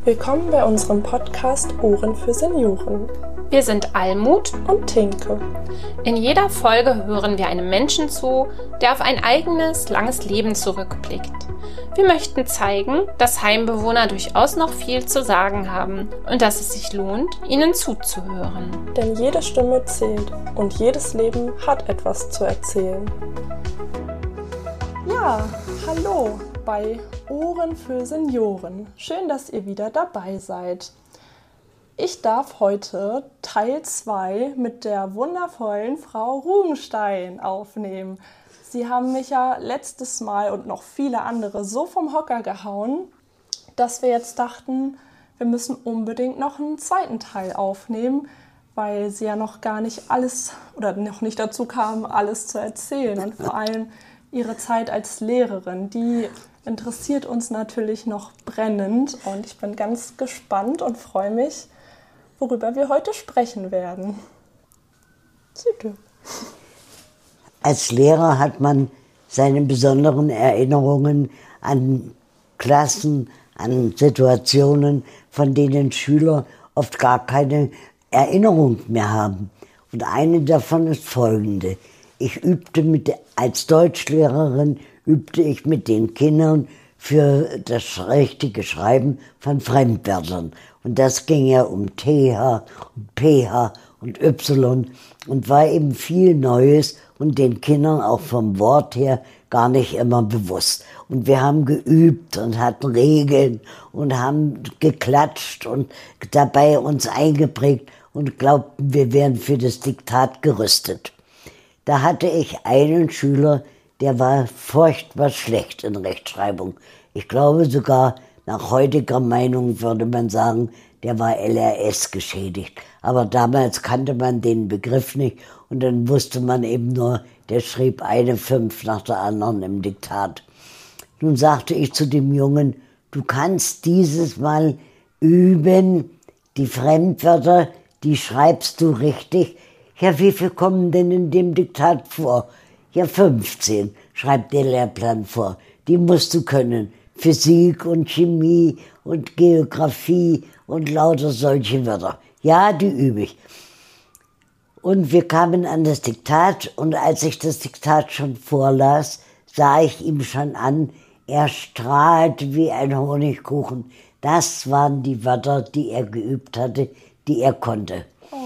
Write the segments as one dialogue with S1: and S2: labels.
S1: Willkommen bei unserem Podcast Ohren für Senioren.
S2: Wir sind Almut
S1: und Tinke.
S2: In jeder Folge hören wir einem Menschen zu, der auf ein eigenes, langes Leben zurückblickt. Wir möchten zeigen, dass Heimbewohner durchaus noch viel zu sagen haben und dass es sich lohnt, ihnen zuzuhören.
S1: Denn jede Stimme zählt und jedes Leben hat etwas zu erzählen. Ja, hallo bei Ohren für Senioren. Schön, dass ihr wieder dabei seid. Ich darf heute Teil 2 mit der wundervollen Frau Rugenstein aufnehmen. Sie haben mich ja letztes Mal und noch viele andere so vom Hocker gehauen, dass wir jetzt dachten, wir müssen unbedingt noch einen zweiten Teil aufnehmen, weil sie ja noch gar nicht alles oder noch nicht dazu kam, alles zu erzählen. Und vor allem ihre Zeit als Lehrerin, die interessiert uns natürlich noch brennend. Und ich bin ganz gespannt und freue mich, worüber wir heute sprechen werden. Bitte.
S3: Als Lehrer hat man seine besonderen Erinnerungen an Klassen, an Situationen, von denen Schüler oft gar keine Erinnerung mehr haben. Und eine davon ist folgende. Als Deutschlehrerin übte ich mit den Kindern für das richtige Schreiben von Fremdwörtern. Und das ging ja um TH und PH und Y und war eben viel Neues und den Kindern auch vom Wort her gar nicht immer bewusst. Und wir haben geübt und hatten Regeln und haben geklatscht und dabei uns eingeprägt und glaubten, wir wären für das Diktat gerüstet. Da hatte ich einen Schüler, der war furchtbar schlecht in Rechtschreibung. Ich glaube sogar, nach heutiger Meinung würde man sagen, der war LRS geschädigt. Aber damals kannte man den Begriff nicht und dann wusste man eben nur, der schrieb eine 5 nach der anderen im Diktat. Nun sagte ich zu dem Jungen, du kannst dieses Mal üben, die Fremdwörter, die schreibst du richtig. Ja, wie viel kommen denn in dem Diktat vor? Ja, 15, schreibt der Lehrplan vor. Die musst du können. Physik und Chemie und Geografie und lauter solche Wörter. Ja, die übe ich. Und wir kamen an das Diktat und als ich das Diktat schon vorlas, sah ich ihm schon an, er strahlte wie ein Honigkuchen. Das waren die Wörter, die er geübt hatte, die er konnte.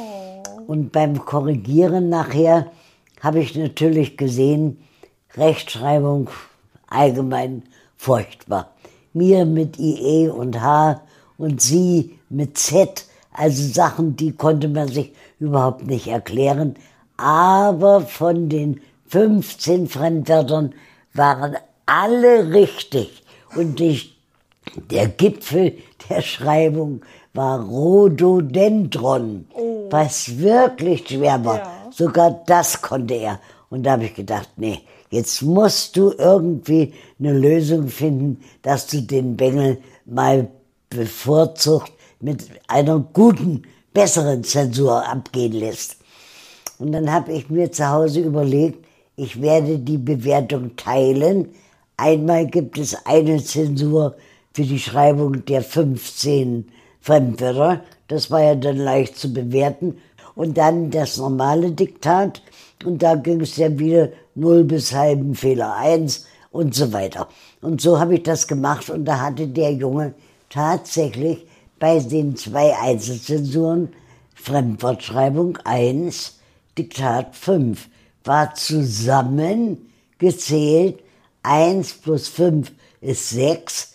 S3: Und beim Korrigieren nachher habe ich natürlich gesehen, Rechtschreibung allgemein furchtbar. Mir mit IE und H und sie mit Z, also Sachen, die konnte man sich überhaupt nicht erklären. Aber von den 15 Fremdwörtern waren alle richtig. Und der Gipfel der Schreibung war Rhododendron, was wirklich schwer war. Ja. Sogar das konnte er. Und da habe ich gedacht, nee, jetzt musst du irgendwie eine Lösung finden, dass du den Bengel mal bevorzugt mit einer guten, besseren Zensur abgehen lässt. Und dann habe ich mir zu Hause überlegt, ich werde die Bewertung teilen. Einmal gibt es eine Zensur für die Schreibung der 15 Fremdwörter. Das war ja dann leicht zu bewerten. Und dann das normale Diktat. Und da ging es ja wieder 0 bis halben Fehler 1 und so weiter. Und so habe ich das gemacht. Und da hatte der Junge tatsächlich bei den 2 Einzelzensuren Fremdwortschreibung 1, Diktat 5, war zusammengezählt. 1 plus 5 ist 6,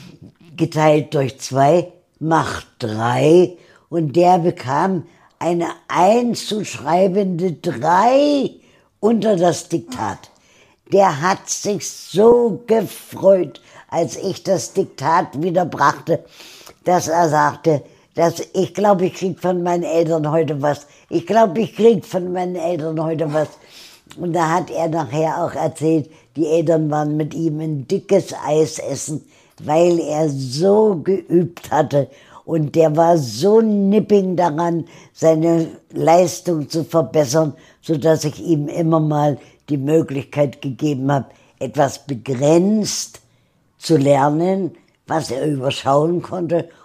S3: geteilt durch 2 macht 3 und der bekam eine einzuschreibende 3 unter das Diktat. Der hat sich so gefreut, als ich das Diktat wieder brachte, dass er sagte, ich glaube, ich krieg von meinen Eltern heute was. Ich glaube, ich krieg von meinen Eltern heute was. Und da hat er nachher auch erzählt, die Eltern waren mit ihm ein dickes Eis essen, weil er so geübt hatte. Und der war so nipping daran, seine Leistung zu verbessern, sodass ich ihm immer mal die Möglichkeit gegeben habe, etwas begrenzt zu lernen, was er überschauen konnte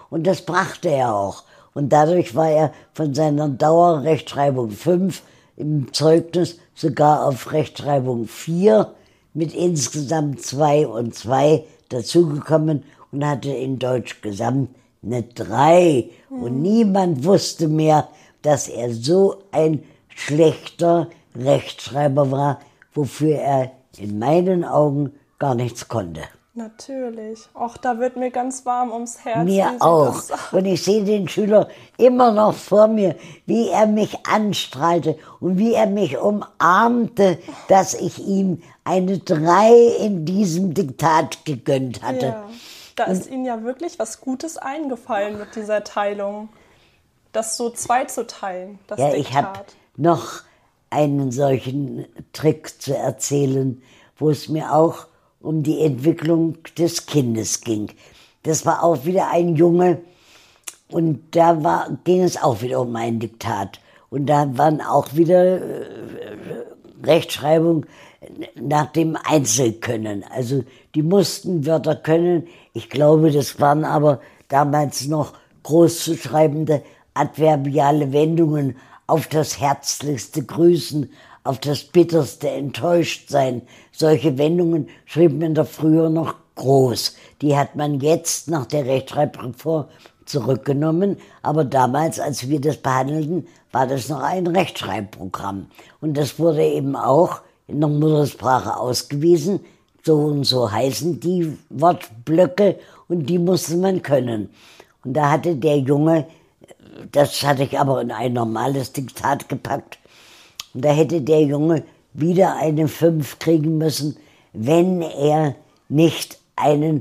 S3: Und das brachte er auch. Und dadurch war er von seiner Dauerrechtschreibung 5 im Zeugnis sogar auf Rechtschreibung 4 mit insgesamt 2 und 2 dazugekommen und hatte in Deutsch gesamt eine 3. Und niemand wusste mehr, dass er so ein schlechter Rechtschreiber war, wofür er in meinen Augen gar nichts konnte.
S1: Natürlich. Auch da wird mir ganz warm ums Herz.
S3: Mir auch. Und ich sehe den Schüler immer noch vor mir, wie er mich anstrahlte und wie er mich umarmte, dass ich ihm eine 3 in diesem Diktat gegönnt hatte.
S1: Ja, da ist Ihnen ja wirklich was Gutes eingefallen mit dieser Teilung. Das so 2 zu teilen, das
S3: Ja,
S1: Diktat.
S3: ich habe noch einen solchen Trick zu erzählen, wo es mir auch um die Entwicklung des Kindes ging. Das war auch wieder ein Junge und da ging es auch wieder um ein Diktat. Und da waren auch wieder Rechtschreibung nach dem Einzelkönnen. Also die mussten Wörter können. Ich glaube, das waren aber damals noch groß zu schreibende adverbiale Wendungen, auf das herzlichste Grüßen, auf das bitterste Enttäuschtsein. Solche Wendungen schrieb man doch früher noch groß. Die hat man jetzt nach der Rechtschreibreform zurückgenommen. Aber damals, als wir das behandelten, war das noch ein Rechtschreibprogramm. Und das wurde eben auch in der Muttersprache ausgewiesen. So und so heißen die Wortblöcke und die musste man können. Und da hatte der Junge, das hatte ich aber in ein normales Diktat gepackt, und da hätte der Junge wieder eine 5 kriegen müssen, wenn er nicht einen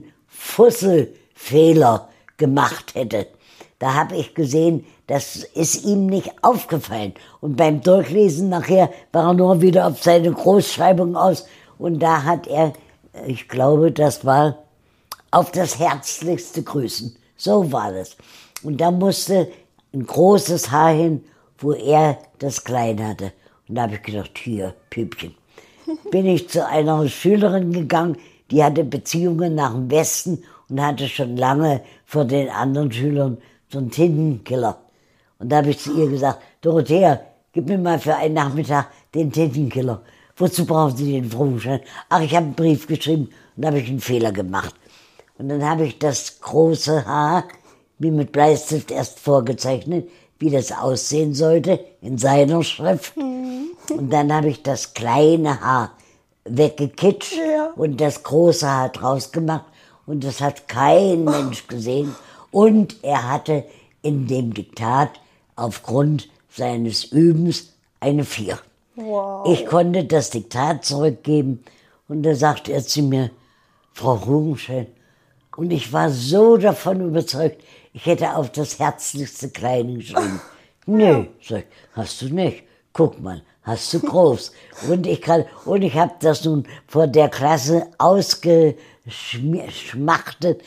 S3: Fusselfehler gemacht hätte. Da habe ich gesehen, das ist ihm nicht aufgefallen. Und beim Durchlesen nachher war er nur wieder auf seine Großschreibung aus. Und da hat er, ich glaube, das war auf das herzlichste Grüßen. So war das. Und da musste ein großes Haar hin, wo er das Klein hatte. Und da habe ich gedacht, hier, Püppchen. Bin ich zu einer Schülerin gegangen, die hatte Beziehungen nach dem Westen und hatte schon lange vor den anderen Schülern so einen Tintenkiller. Und da habe ich zu ihr gesagt, Dorothea, gib mir mal für einen Nachmittag den Tintenkiller. Wozu brauchen Sie den Führerschein? Ach, ich habe einen Brief geschrieben und da habe ich einen Fehler gemacht. Und dann habe ich das große Haar wie mit Bleistift erst vorgezeichnet, wie das aussehen sollte in seiner Schrift. Und dann habe ich das kleine Haar weggekitscht und das große Haar draus gemacht. Und das hat kein Mensch gesehen. Und er hatte in dem Diktat aufgrund seines Übens eine 4.
S1: Wow.
S3: Ich konnte das Diktat zurückgeben und da sagte er zu mir, Frau Rubenstein, und ich war so davon überzeugt, ich hätte auf das herzlichste Kleine geschrieben. Nee, sag ich, hast du nicht. Guck mal, hast du groß. Und ich habe das nun vor der Klasse ausgeschmachtet,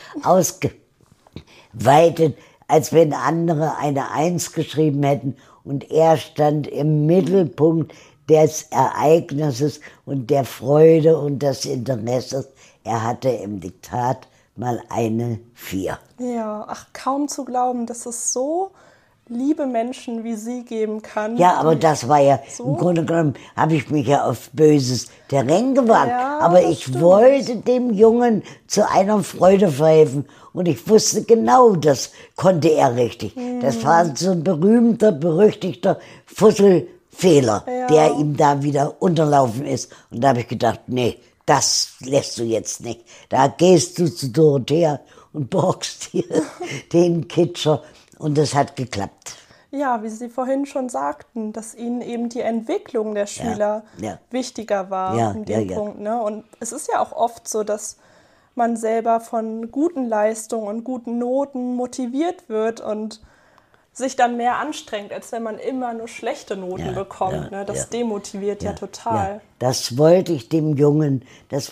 S3: ausgeweitet, als wenn andere eine 1 geschrieben hätten. Und er stand im Mittelpunkt des Ereignisses und der Freude und des Interesses. Er hatte im Diktat mal eine 4.
S1: Ja, ach, kaum zu glauben, dass es so liebe Menschen wie Sie geben kann.
S3: Ja, aber das war ja, so? Im Grunde genommen habe ich mich ja auf böses Terrain gewagt. Ja, aber ich wollte dem Jungen zu einer Freude verhelfen. Und ich wusste genau, das konnte er richtig. Das war so ein berühmter, berüchtigter Fusselfehler, der ihm da wieder unterlaufen ist. Und da habe ich gedacht, nee, das lässt du jetzt nicht. Da gehst du zu Dorothea und borgst dir den Kitscher. Und es hat geklappt.
S1: Ja, wie Sie vorhin schon sagten, dass Ihnen eben die Entwicklung der Schüler wichtiger war in dem Punkt. Ne? Und es ist ja auch oft so, dass man selber von guten Leistungen und guten Noten motiviert wird und sich dann mehr anstrengt, als wenn man immer nur schlechte Noten bekommt. Ne? Das demotiviert ja total.
S3: Ja. Das wollte ich dem Jungen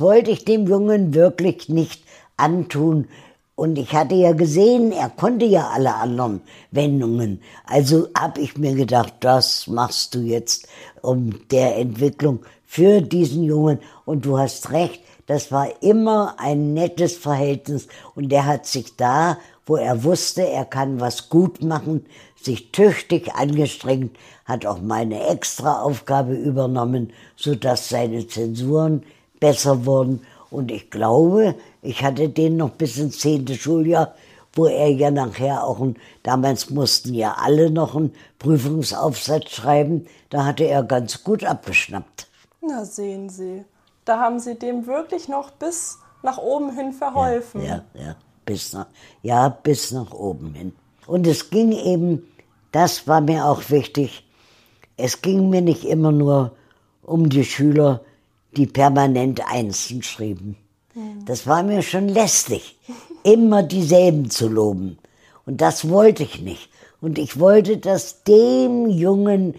S3: wirklich nicht antun. Und ich hatte ja gesehen, er konnte ja alle anderen Wendungen. Also habe ich mir gedacht, das machst du jetzt um der Entwicklung für diesen Jungen. Und du hast recht, das war immer ein nettes Verhältnis. Und der hat sich da, wo er wusste, er kann was gut machen, sich tüchtig angestrengt, hat auch meine Extraaufgabe übernommen, sodass seine Zensuren besser wurden. Und ich glaube, ich hatte den noch bis ins 10. Schuljahr, wo er ja nachher auch, damals mussten ja alle noch einen Prüfungsaufsatz schreiben, da hatte er ganz gut abgeschnappt.
S1: Na, sehen Sie, da haben Sie dem wirklich noch bis nach oben hin verholfen.
S3: Ja, bis nach oben hin. Und es ging eben, das war mir auch wichtig, es ging mir nicht immer nur um die Schüler, die permanent Einsen schrieben. Das war mir schon lästig, immer dieselben zu loben. Und das wollte ich nicht. Und ich wollte, dass dem Jungen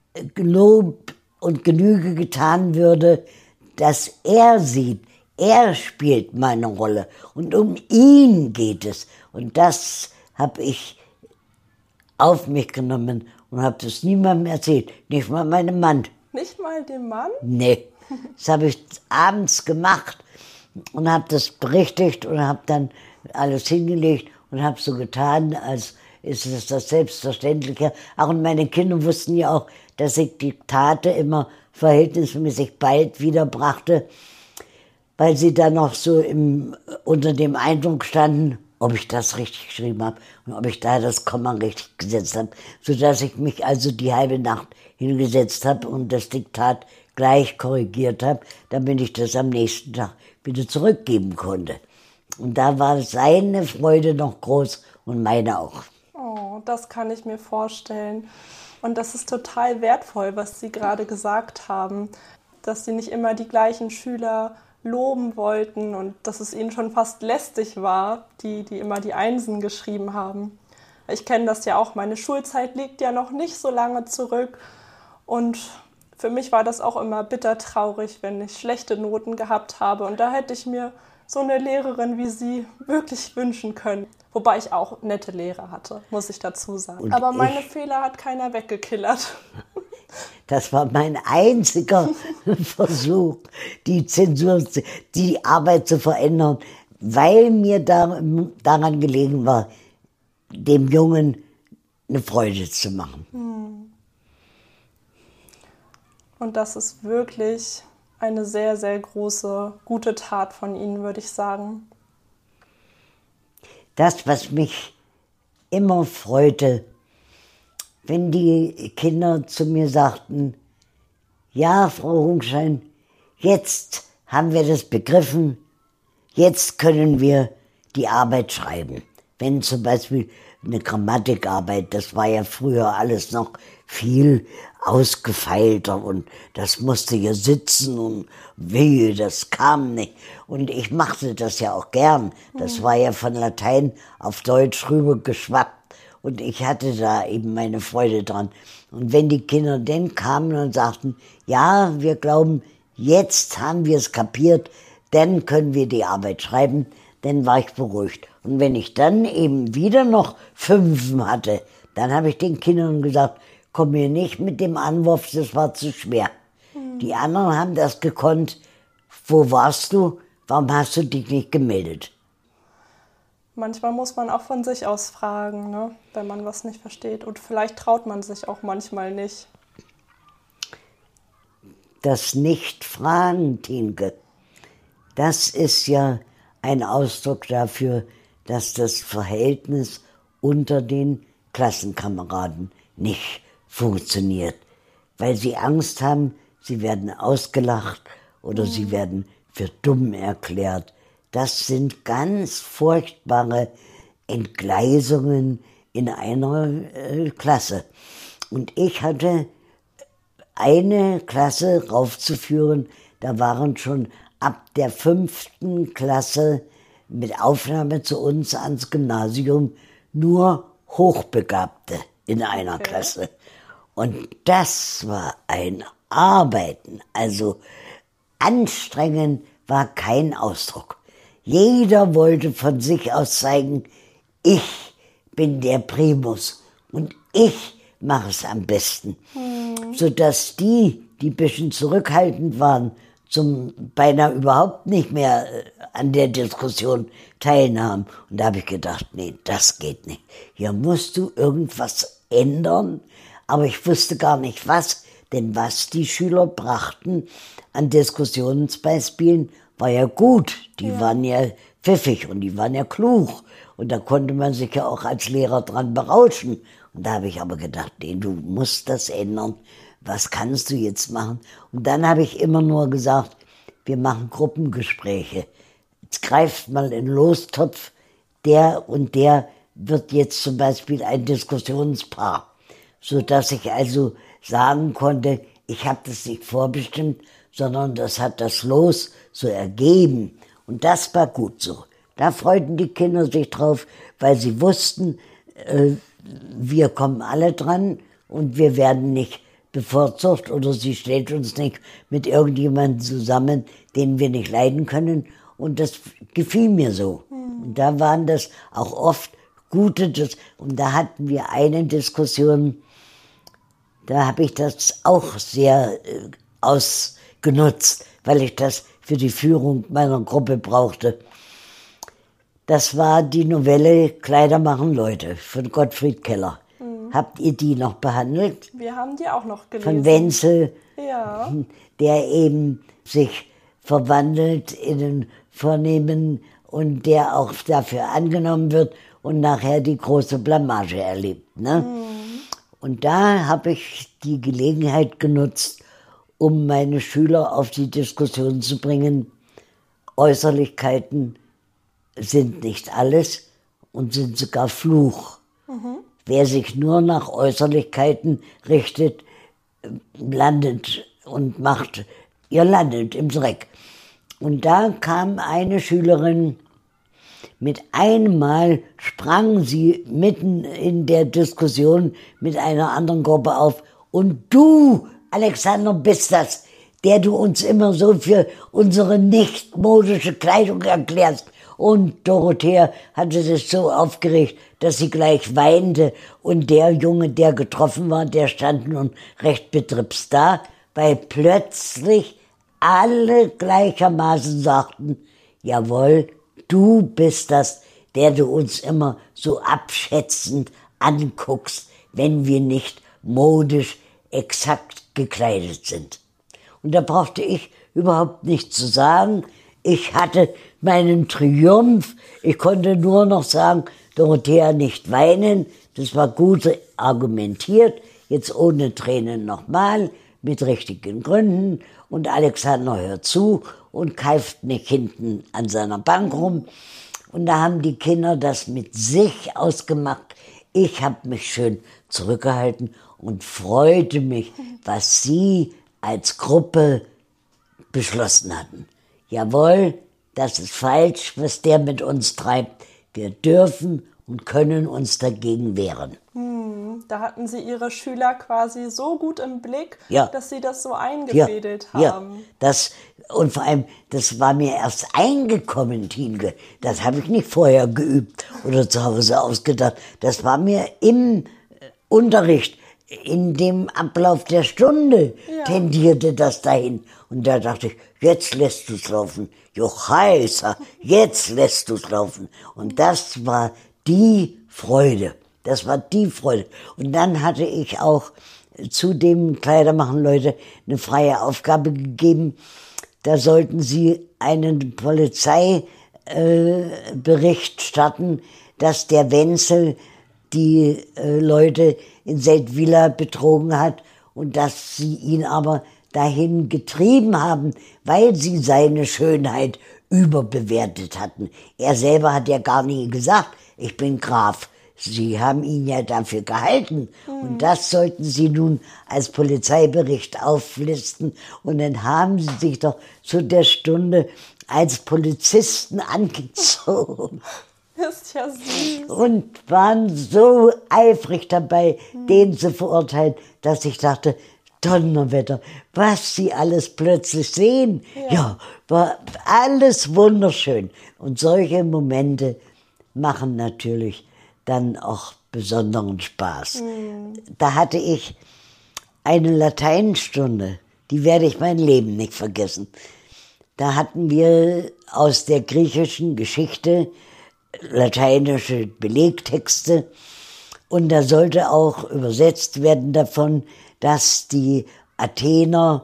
S3: Lob und Genüge getan würde, dass er sieht, er spielt meine Rolle und um ihn geht es. Und das habe ich auf mich genommen und habe das niemandem erzählt, nicht mal meinem Mann.
S1: Nicht mal dem Mann?
S3: Nee, das habe ich abends gemacht und habe das berichtigt und habe dann alles hingelegt und habe so getan, als ist es das Selbstverständliche. Auch und meine Kinder wussten ja auch, dass ich Diktate immer verhältnismäßig bald wiederbrachte, weil sie dann noch so unter dem Eindruck standen, ob ich das richtig geschrieben habe und ob ich da das Komma richtig gesetzt habe, sodass ich mich also die halbe Nacht hingesetzt habe und das Diktat gleich korrigiert habe, damit ich das am nächsten Tag wieder zurückgeben konnte. Und da war seine Freude noch groß und meine auch.
S1: Oh, das kann ich mir vorstellen. Und das ist total wertvoll, was Sie gerade gesagt haben, dass Sie nicht immer die gleichen Schüler loben wollten und dass es Ihnen schon fast lästig war, die immer die Einsen geschrieben haben. Ich kenne das ja auch, meine Schulzeit liegt ja noch nicht so lange zurück und für mich war das auch immer bittertraurig, wenn ich schlechte Noten gehabt habe und da hätte ich mir so eine Lehrerin wie Sie wirklich wünschen können. Wobei ich auch nette Lehrer hatte, muss ich dazu sagen.
S3: Und
S1: aber meine Fehler hat keiner weggekillert.
S3: Das war mein einziger Versuch, die Zensur, die Arbeit zu verändern, weil mir daran gelegen war, dem Jungen eine Freude zu machen.
S1: Und das ist wirklich eine sehr, sehr große, gute Tat von Ihnen, würde ich sagen.
S3: Das, was mich immer freute, wenn die Kinder zu mir sagten, ja, Frau Hungschein, jetzt haben wir das begriffen, jetzt können wir die Arbeit schreiben. Wenn zum Beispiel eine Grammatikarbeit, das war ja früher alles noch viel ausgefeilter und das musste hier sitzen und wehe, das kam nicht. Und ich machte das ja auch gern. Das war ja von Latein auf Deutsch rüber geschwappt und ich hatte da eben meine Freude dran. Und wenn die Kinder dann kamen und sagten, ja, wir glauben, jetzt haben wir es kapiert, dann können wir die Arbeit schreiben, dann war ich beruhigt. Und wenn ich dann eben wieder noch 5 hatte, dann habe ich den Kindern gesagt, komm mir nicht mit dem Anwurf, das war zu schwer. Die anderen haben das gekonnt. Wo warst du? Warum hast du dich nicht gemeldet?
S1: Manchmal muss man auch von sich aus fragen, ne? Wenn man was nicht versteht. Und vielleicht traut man sich auch manchmal nicht.
S3: Das Nicht-Fragen, Tinke, das ist ja ein Ausdruck dafür, dass das Verhältnis unter den Klassenkameraden nicht funktioniert, weil sie Angst haben, sie werden ausgelacht oder sie werden für dumm erklärt. Das sind ganz furchtbare Entgleisungen in einer Klasse. Und ich hatte eine Klasse raufzuführen, da waren schon ab der 5. Klasse mit Aufnahme zu uns ans Gymnasium nur Hochbegabte in einer Klasse. Und das war ein Arbeiten, also anstrengend war kein Ausdruck. Jeder wollte von sich aus zeigen, ich bin der Primus und ich mache es am besten. Sodass die ein bisschen zurückhaltend waren, beinahe überhaupt nicht mehr an der Diskussion teilnahmen. Und da habe ich gedacht, nee, das geht nicht. Hier musst du irgendwas ändern. Aber ich wusste gar nicht was, denn was die Schüler brachten an Diskussionsbeispielen, war ja gut. Die waren ja pfiffig und die waren ja klug. Und da konnte man sich ja auch als Lehrer dran berauschen. Und da habe ich aber gedacht, nee, du musst das ändern. Was kannst du jetzt machen? Und dann habe ich immer nur gesagt, wir machen Gruppengespräche. Jetzt greift mal in den Lostopf, der und der wird jetzt zum Beispiel ein Diskussionspaar. Sodass ich also sagen konnte, ich habe das nicht vorbestimmt, sondern das hat das Los so ergeben. Und das war gut so. Da freuten die Kinder sich drauf, weil sie wussten, wir kommen alle dran und wir werden nicht bevorzugt oder sie stellt uns nicht mit irgendjemandem zusammen, den wir nicht leiden können. Und das gefiel mir so. Und da waren das auch oft gute, und da hatten wir eine Diskussion, da habe ich das auch sehr ausgenutzt, weil ich das für die Führung meiner Gruppe brauchte. Das war die Novelle Kleider machen Leute von Gottfried Keller. Habt ihr die noch behandelt?
S1: Wir haben die auch noch gelesen.
S3: Von Wenzel,
S1: Ja.
S3: der eben sich verwandelt in einen Vornehmen und der auch dafür angenommen wird und nachher die große Blamage erlebt. Ne? Und da habe ich die Gelegenheit genutzt, um meine Schüler auf die Diskussion zu bringen, Äußerlichkeiten sind nicht alles und sind sogar Fluch. Wer sich nur nach Äußerlichkeiten richtet, landet und macht, ihr landet im Dreck. Und da kam eine Schülerin, mit einem Mal sprang sie mitten in der Diskussion mit einer anderen Gruppe auf. Und du, Alexander, bist das, der du uns immer so für unsere nicht modische Kleidung erklärst. Und Dorothea hatte sich so aufgeregt, dass sie gleich weinte. Und der Junge, der getroffen war, der stand nun recht betripst da, weil plötzlich alle gleichermaßen sagten, jawohl, du bist das, der du uns immer so abschätzend anguckst, wenn wir nicht modisch exakt gekleidet sind. Und da brauchte ich überhaupt nichts zu sagen. Ich hatte meinen Triumph. Ich konnte nur noch sagen, Dorothea, nicht weinen. Das war gut argumentiert. Jetzt ohne Tränen nochmal, mit richtigen Gründen. Und Alexander hört zu und keift nicht hinten an seiner Bank rum. Und da haben die Kinder das mit sich ausgemacht. Ich habe mich schön zurückgehalten und freute mich, was sie als Gruppe beschlossen hatten. Jawohl, das ist falsch, was der mit uns treibt. Wir dürfen und können uns dagegen wehren.
S1: Da hatten Sie Ihre Schüler quasi so gut im Blick,
S3: Ja.
S1: dass Sie das so eingefädelt
S3: Ja,
S1: haben.
S3: und vor allem, das war mir erst eingekommen, Tinke. Das habe ich nicht vorher geübt oder zu Hause ausgedacht. Das war mir im Unterricht, in dem Ablauf der Stunde tendierte das dahin. Und da dachte ich, jetzt lässt du's laufen. Jochaiser, jetzt lässt du's laufen. Und das war die Freude. Das war die Freude. Und dann hatte ich auch zu dem Kleidermachen Leute eine freie Aufgabe gegeben. Da sollten sie einen Polizeibericht starten, dass der Wenzel die Leute in Seldwyla betrogen hat und dass sie ihn aber dahin getrieben haben, weil sie seine Schönheit überbewertet hatten. Er selber hat ja gar nie gesagt, ich bin Graf. Sie haben ihn ja dafür gehalten. Und das sollten Sie nun als Polizeibericht auflisten. Und dann haben Sie sich doch zu der Stunde als Polizisten angezogen.
S1: Ist ja süß.
S3: Und waren so eifrig dabei, den zu verurteilen, dass ich dachte, Donnerwetter, was Sie alles plötzlich sehen. Ja, war alles wunderschön. Und solche Momente machen natürlich dann auch besonderen Spaß. Da hatte ich eine Lateinstunde, die werde ich mein Leben nicht vergessen. Da hatten wir aus der griechischen Geschichte lateinische Belegtexte und da sollte auch übersetzt werden davon, dass die Athener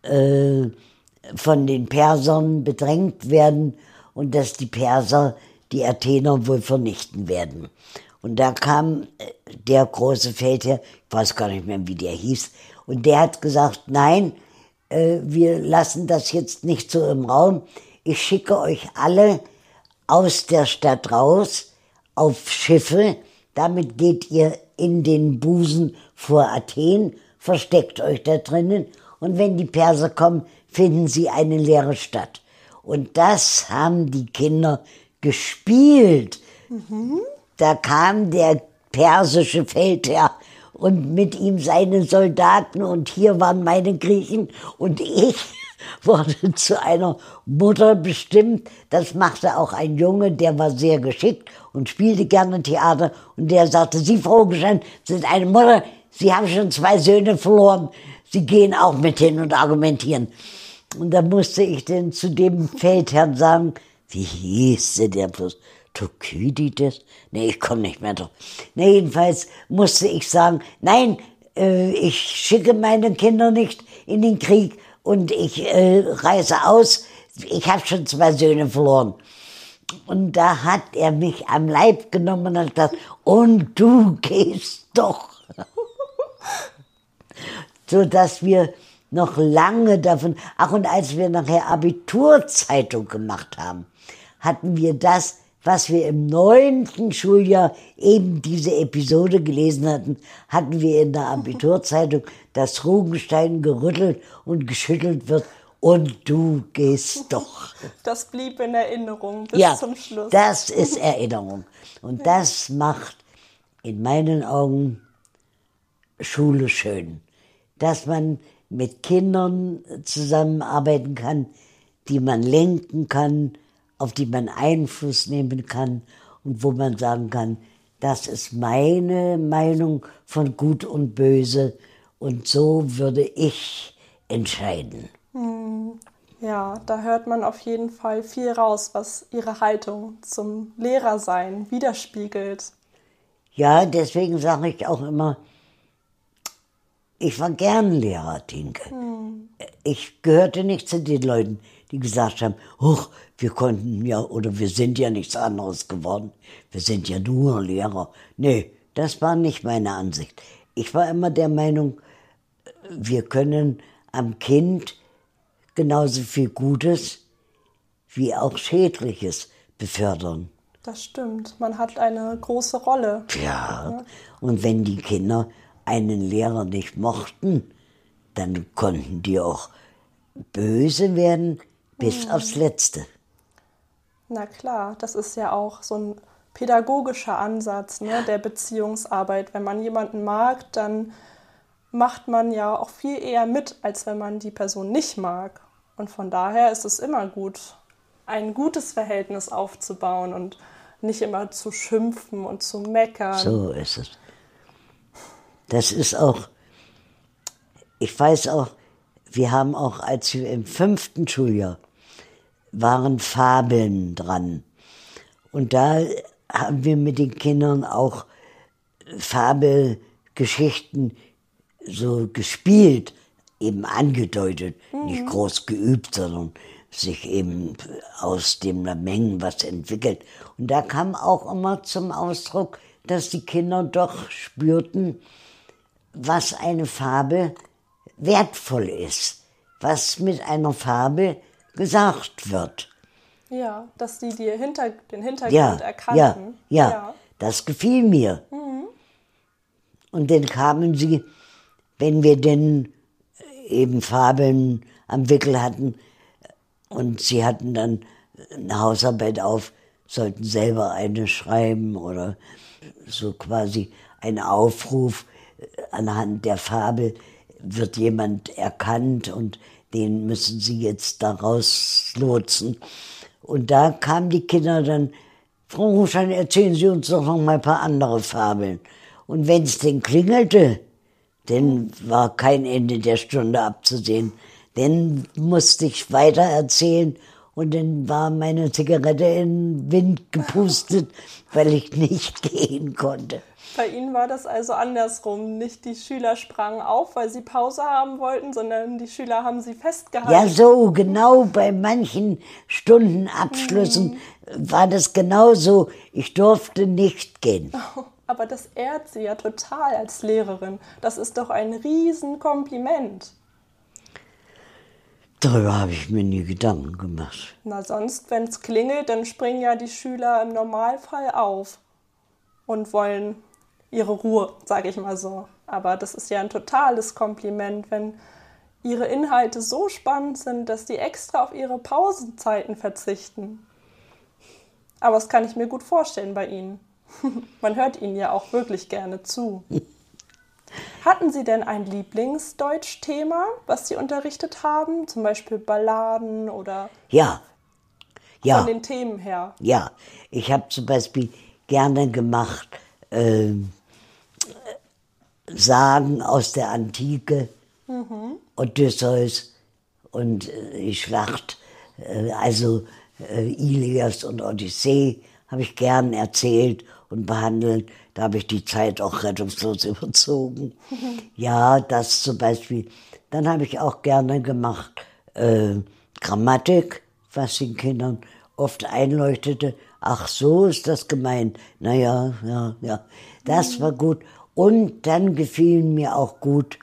S3: von den Persern bedrängt werden und dass die Perser die Athener wohl vernichten werden. Und da kam der große Feldherr, ich weiß gar nicht mehr, wie der hieß, und der hat gesagt, nein, wir lassen das jetzt nicht so im Raum. Ich schicke euch alle aus der Stadt raus auf Schiffe. Damit geht ihr in den Busen vor Athen, versteckt euch da drinnen. Und wenn die Perser kommen, finden sie eine leere Stadt. Und das haben die Kinder gespielt. Da kam der persische Feldherr und mit ihm seine Soldaten und hier waren meine Griechen und ich wurde zu einer Mutter bestimmt. Das machte auch ein Junge, der war sehr geschickt und spielte gerne Theater und der sagte, Sie, Frau Geschein, sind eine Mutter, Sie haben schon 2 Söhne verloren, Sie gehen auch mit hin und argumentieren. Und da musste ich denn zu dem Feldherrn sagen, wie hieß der bloß? Thukydides? Nee, ich komme nicht mehr drauf. Nee, jedenfalls musste ich sagen, nein, ich schicke meine Kinder nicht in den Krieg und ich reise aus, ich habe schon 2 Söhne verloren. Und da hat er mich am Leib genommen und hat gesagt, und du gehst doch. So dass wir noch lange davon, ach und als wir nachher Abiturzeitung gemacht haben, hatten wir das, was wir im 9. Schuljahr eben diese Episode gelesen hatten, hatten wir in der Abiturzeitung, dass Rugenstein gerüttelt und geschüttelt wird und du gehst doch.
S1: Das blieb in Erinnerung bis zum Schluss.
S3: Das ist Erinnerung. Und das macht in meinen Augen Schule schön. Dass man mit Kindern zusammenarbeiten kann, die man lenken kann, auf die man Einfluss nehmen kann und wo man sagen kann, das ist meine Meinung von Gut und Böse und so würde ich entscheiden.
S1: Ja, da hört man auf jeden Fall viel raus, was Ihre Haltung zum Lehrersein widerspiegelt.
S3: Ja, deswegen sage ich auch immer, ich war gern Lehrer, Tinke. Ich gehörte nicht zu den Leuten, die gesagt haben, wir konnten ja oder wir sind ja nichts anderes geworden. Wir sind ja nur Lehrer. Nee, das war nicht meine Ansicht. Ich war immer der Meinung, wir können am Kind genauso viel Gutes wie auch Schädliches befördern.
S1: Das stimmt. Man hat eine große Rolle.
S3: Ja, und wenn die Kinder einen Lehrer nicht mochten, dann konnten die auch böse werden bis aufs Letzte.
S1: Na klar, das ist ja auch so ein pädagogischer Ansatz, ne, der Beziehungsarbeit. Wenn man jemanden mag, dann macht man ja auch viel eher mit, als wenn man die Person nicht mag. Und von daher ist es immer gut, ein gutes Verhältnis aufzubauen und nicht immer zu schimpfen und zu meckern.
S3: So ist es. Das ist auch, ich weiß auch, wir haben auch, als wir im 5. Schuljahr waren Fabeln dran. Und da haben wir mit den Kindern auch Fabelgeschichten so gespielt, eben angedeutet, nicht groß geübt, sondern sich eben aus dem Mengen was entwickelt. Und da kam auch immer zum Ausdruck, dass die Kinder doch spürten, was eine Fabel wertvoll ist, was mit einer Fabel gesagt wird.
S1: Ja, dass sie den Hintergrund erkannten.
S3: Ja, das gefiel mir. Und dann kamen sie, wenn wir denn eben Fabeln am Wickel hatten und sie hatten dann eine Hausarbeit auf, sollten selber eine schreiben oder so quasi ein Aufruf, anhand der Fabel wird jemand erkannt und den müssen sie jetzt da rauslotsen. Und da kamen die Kinder dann, Frau Ruschan, erzählen Sie uns doch noch mal ein paar andere Fabeln. Und wenn es denn klingelte, dann war kein Ende der Stunde abzusehen. Dann musste ich weiter erzählen und dann war meine Zigarette in den Wind gepustet, weil ich nicht gehen konnte.
S1: Bei Ihnen war das also andersrum. Nicht die Schüler sprangen auf, weil sie Pause haben wollten, sondern die Schüler haben sie festgehalten.
S3: Ja, so genau bei manchen Stundenabschlüssen war das genauso. Ich durfte nicht gehen.
S1: Aber das ehrt Sie ja total als Lehrerin. Das ist doch ein Riesenkompliment.
S3: Darüber habe ich mir nie Gedanken gemacht.
S1: Na sonst, wenn es klingelt, dann springen ja die Schüler im Normalfall auf und wollen ihre Ruhe, sage ich mal so. Aber das ist ja ein totales Kompliment, wenn Ihre Inhalte so spannend sind, dass die extra auf ihre Pausenzeiten verzichten. Aber das kann ich mir gut vorstellen bei Ihnen. Man hört Ihnen ja auch wirklich gerne zu. Hatten Sie denn ein Lieblingsdeutschthema, was Sie unterrichtet haben? Zum Beispiel Balladen oder
S3: Ja.
S1: von den Themen her?
S3: Ja, ich habe zum Beispiel gerne gemacht Sagen aus der Antike, Odysseus und die Schlacht, Ilias und Odyssee habe ich gern erzählt und behandelt. Da habe ich die Zeit auch rettungslos überzogen. Ja, das zum Beispiel. Dann habe ich auch gerne gemacht Grammatik, was den Kindern oft einleuchtete. Ach, so ist das gemeint. Naja, ja. Das war gut. Und dann gefielen mir auch gut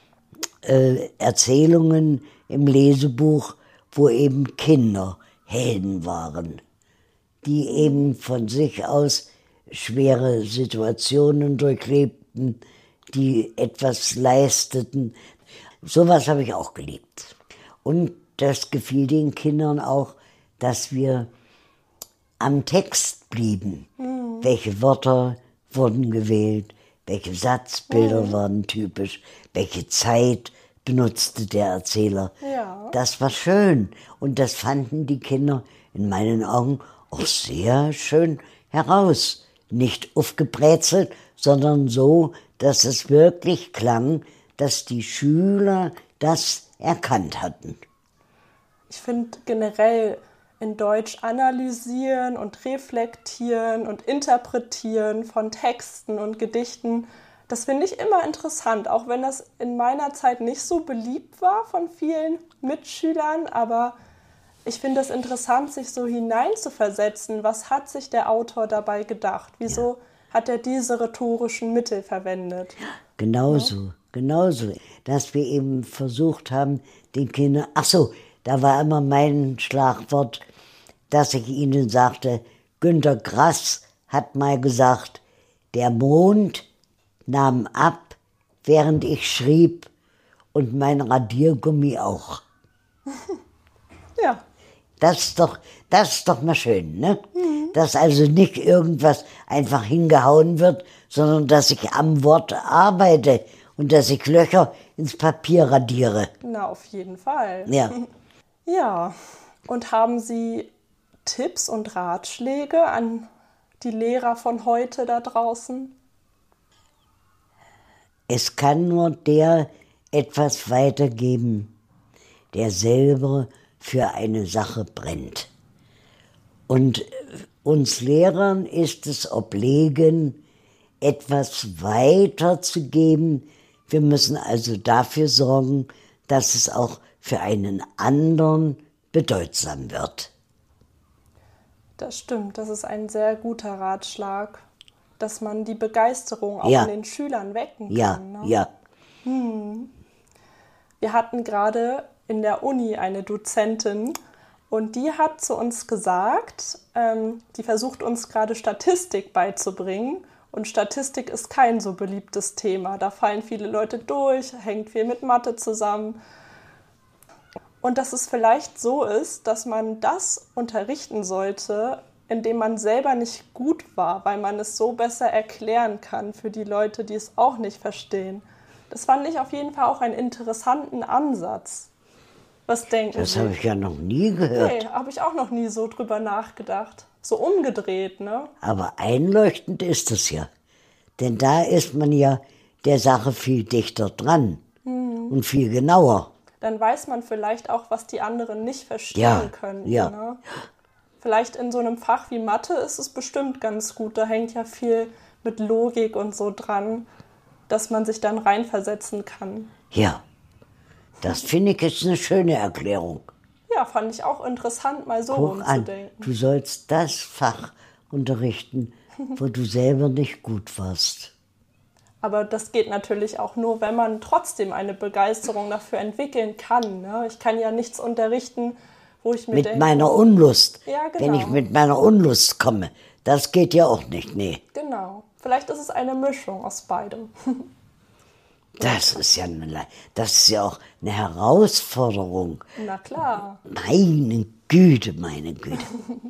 S3: Erzählungen im Lesebuch, wo eben Kinder Helden waren, die eben von sich aus schwere Situationen durchlebten, die etwas leisteten. Sowas habe ich auch geliebt. Und das gefiel den Kindern auch, dass wir am Text blieben. Welche Wörter wurden gewählt, welche Satzbilder waren typisch, welche Zeit benutzte der Erzähler.
S1: Ja.
S3: Das war schön und das fanden die Kinder in meinen Augen auch sehr schön heraus. Nicht aufgebrezelt, sondern so, dass es wirklich klang, dass die Schüler das erkannt hatten.
S1: Ich finde generell in Deutsch analysieren und reflektieren und interpretieren von Texten und Gedichten, das finde ich immer interessant, auch wenn das in meiner Zeit nicht so beliebt war von vielen Mitschülern, aber ich finde es interessant, sich so hineinzuversetzen, was hat sich der Autor dabei gedacht, wieso hat er diese rhetorischen Mittel verwendet.
S3: Genauso, dass wir eben versucht haben, den Kindern, da war immer mein Schlagwort, dass ich ihnen sagte, Günter Grass hat mal gesagt, der Mond nahm ab, während ich schrieb und mein Radiergummi auch.
S1: Ja.
S3: Das ist doch mal schön, ne? Dass also nicht irgendwas einfach hingehauen wird, sondern dass ich am Wort arbeite und dass ich Löcher ins Papier radiere.
S1: Na, auf jeden Fall.
S3: Ja.
S1: Ja, und haben Sie Tipps und Ratschläge an die Lehrer von heute da draußen?
S3: Es kann nur der etwas weitergeben, der selber für eine Sache brennt. Und uns Lehrern ist es obliegen, etwas weiterzugeben. Wir müssen also dafür sorgen, dass es auch für einen anderen bedeutsam wird.
S1: Das stimmt, das ist ein sehr guter Ratschlag, dass man die Begeisterung auch
S3: Ja.
S1: in den Schülern wecken
S3: Ja,
S1: kann. Ne?
S3: ja.
S1: Wir hatten gerade in der Uni eine Dozentin und die hat zu uns gesagt, die versucht uns gerade Statistik beizubringen. Und Statistik ist kein so beliebtes Thema. Da fallen viele Leute durch, hängt viel mit Mathe zusammen. Und dass es vielleicht so ist, dass man das unterrichten sollte, indem man selber nicht gut war, weil man es so besser erklären kann für die Leute, die es auch nicht verstehen. Das fand ich auf jeden Fall auch einen interessanten Ansatz. Was denken Sie?
S3: Das habe ich ja noch nie gehört.
S1: Nee, habe ich auch noch nie so drüber nachgedacht. So umgedreht, ne?
S3: Aber einleuchtend ist es ja. Denn da ist man ja der Sache viel dichter dran und viel genauer.
S1: dann weiß man vielleicht auch, was die anderen nicht verstehen können.
S3: Ja.
S1: Ne? Vielleicht in so einem Fach wie Mathe ist es bestimmt ganz gut. Da hängt ja viel mit Logik und so dran, dass man sich dann reinversetzen kann.
S3: Ja, das finde ich ist eine schöne Erklärung.
S1: Ja, fand ich auch interessant, mal so
S3: Guck an,
S1: rumzudenken.
S3: du sollst das Fach unterrichten, wo du selber nicht gut warst.
S1: Aber das geht natürlich auch nur, wenn man trotzdem eine Begeisterung dafür entwickeln kann. Ne? Ich kann ja nichts unterrichten, wo ich mir
S3: Mit
S1: denke...
S3: meiner Unlust.
S1: Ja, genau.
S3: Wenn ich mit meiner Unlust komme, das geht ja auch nicht, nee.
S1: Genau. Vielleicht ist es eine Mischung aus beidem.
S3: Das ist ja auch eine Herausforderung.
S1: Na klar.
S3: Meine Güte, meine Güte.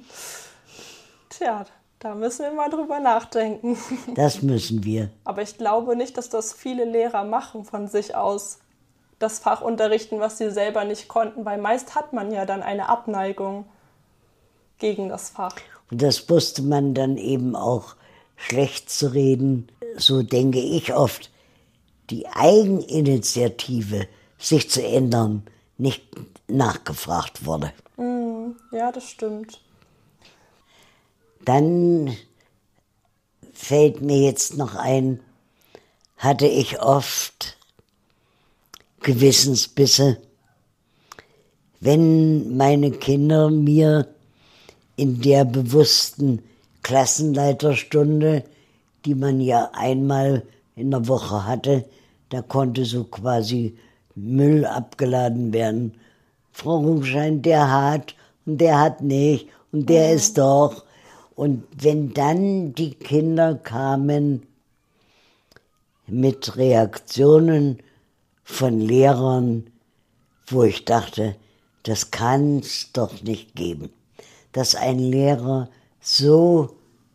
S1: Tja, da müssen wir mal drüber nachdenken.
S3: Das müssen wir.
S1: Aber ich glaube nicht, dass das viele Lehrer machen von sich aus. Das Fach unterrichten, was sie selber nicht konnten. Weil meist hat man ja dann eine Abneigung gegen das Fach.
S3: Und das wusste man dann eben auch schlecht zu reden. So denke ich oft, die Eigeninitiative, sich zu ändern, nicht nachgefragt wurde.
S1: Ja, das stimmt.
S3: Dann fällt mir jetzt noch ein, hatte ich oft Gewissensbisse, wenn meine Kinder mir in der bewussten Klassenleiterstunde, die man ja einmal in der Woche hatte, da konnte so quasi Müll abgeladen werden. Frau Rumschein, der hat und der hat nicht und der ist doch. Und wenn dann die Kinder kamen mit Reaktionen von Lehrern, wo ich dachte, das kann es doch nicht geben, dass ein Lehrer so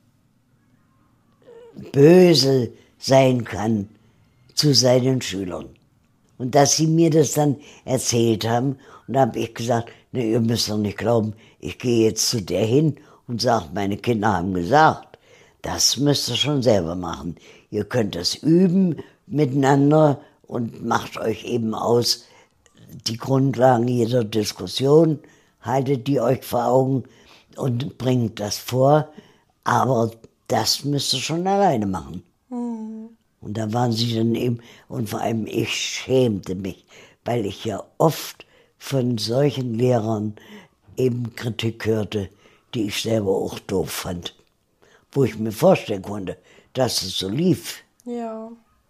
S3: böse sein kann zu seinen Schülern. Und dass sie mir das dann erzählt haben, und da habe ich gesagt, ne, ihr müsst doch nicht glauben, ich gehe jetzt zu der hin und sage, meine Kinder haben gesagt, das müsst ihr schon selber machen. Ihr könnt das üben miteinander und macht euch eben aus die Grundlagen jeder Diskussion, haltet die euch vor Augen und bringt das vor, aber das müsst ihr schon alleine machen. Und da waren sie dann eben, und vor allem ich schämte mich, weil ich ja oft von solchen Lehrern eben Kritik hörte, die ich selber auch doof fand. Wo ich mir vorstellen konnte, dass es so lief.
S1: Ja.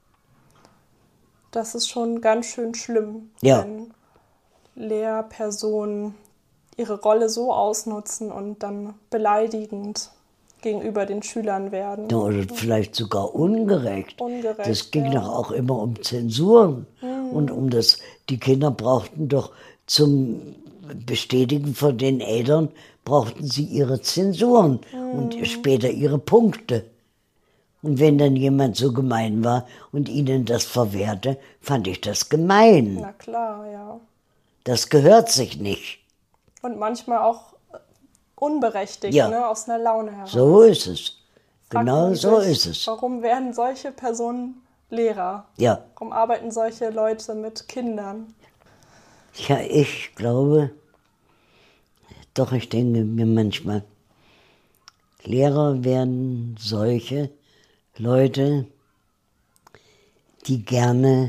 S1: Das ist schon ganz schön schlimm,
S3: Ja.
S1: wenn Lehrpersonen ihre Rolle so ausnutzen und dann beleidigend gegenüber den Schülern werden.
S3: Ja, oder vielleicht sogar ungerecht.
S1: Ungerecht,
S3: Das ging
S1: ja.
S3: doch auch immer um Zensuren. Und um das, die Kinder brauchten doch zum Bestätigen von den Eltern, brauchten sie ihre Zensuren und später ihre Punkte. Und wenn dann jemand so gemein war und ihnen das verwehrte, fand ich das gemein.
S1: Na klar, ja.
S3: Das gehört sich nicht.
S1: Und manchmal auch unberechtigt,
S3: Ja.
S1: ne, aus einer Laune heraus.
S3: So ist es.
S1: Fragt
S3: Genau
S1: man
S3: so
S1: sich,
S3: ist es.
S1: Warum werden solche Personen Lehrer?
S3: Ja.
S1: Warum arbeiten solche Leute mit Kindern?
S3: Ja, ich glaube, doch, ich denke mir manchmal, Lehrer werden solche Leute, die gerne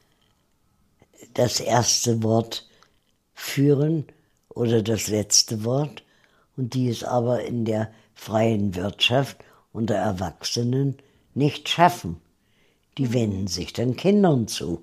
S3: das erste Wort führen oder das letzte Wort und die es aber in der freien Wirtschaft unter Erwachsenen nicht schaffen. Die wenden sich dann Kindern zu.